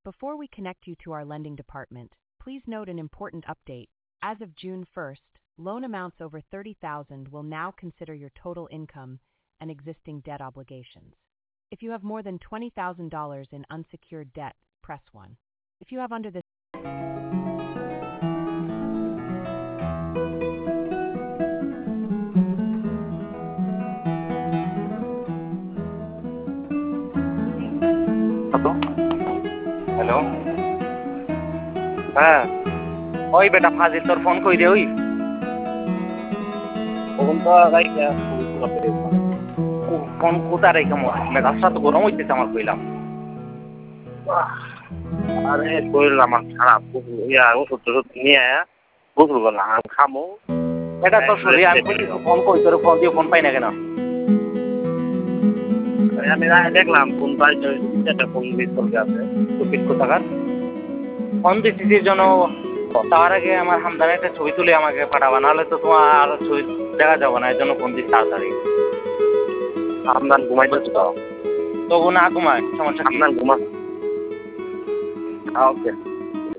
Before we connect you to our lending department, please note an important update. As of June 1st, loan amounts over $30,000 will now consider your total income and existing debt obligations. If you have more than $20,000 in unsecured debt, press 1. If you have under this hello, হ্যাঁ ওই বেটা ফাজিল তোর phone কই দে ওই phone কোথায় রেখে মেজাজটা তো গরম হইতেছে আমার কইলাম। আরে শরীর আমার খারাপ, ওষুধ টষুধ নিয়ে বুঝল না খামো। এটা তোর শরীর, আমি ফোন কই তোর ফোন দিয়ে ফোন পাই না কেন? আমি দেখলাম ফোন পাই, ফোন মিস করে আছে টুপিট কোথাকার ফোন দিচ্ছিস জন্য। তার আগে আমার হামদানের একটা ছবি তুলে আমাকে পাঠাবা, নাহলে তো তোমার আর ছবি দেখা যাবে না। এর জন্য ফোন দিচ্ছি তাড়াতাড়ি। হামদান ঘুমাইতেছে তো? তবু না ঘুমায়, সমস্যা হামদান ঘুমা। ওকে।